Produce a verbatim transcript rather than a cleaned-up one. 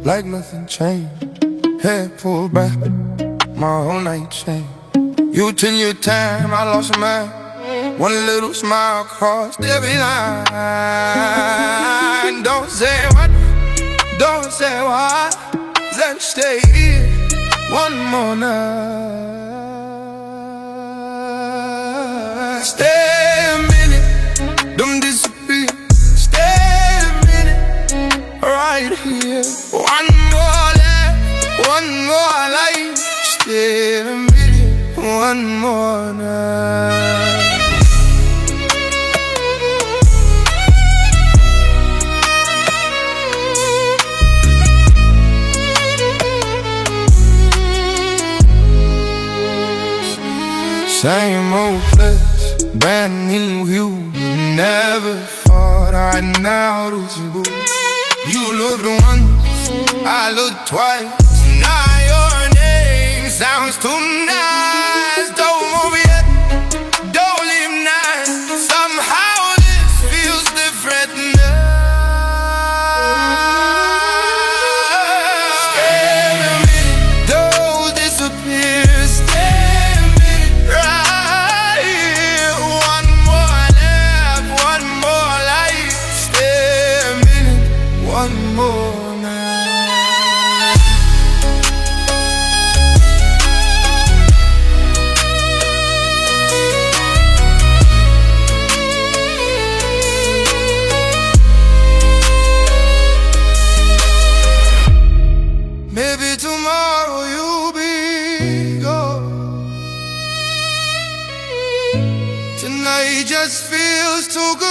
like nothing changed. Head pulled back, my whole night changed. You took your time, I lost mine. One little smile crossed every line. Don't say what, don't say what. Let's stay here one more night. Stay a minute, don't disappear. Stay a minute, right here. One more life, one more life. Stay a minute, one more night. Same old place, brand new view. Never thought I'd now lose you. You looked once, I looked twice. Now your name sounds too nice. Don't move yet, don't leave now. Somehow this feels different now. Stay a minute, don't disappear. One more night. Maybe tomorrow you'll be gone. Tonight just feels too good.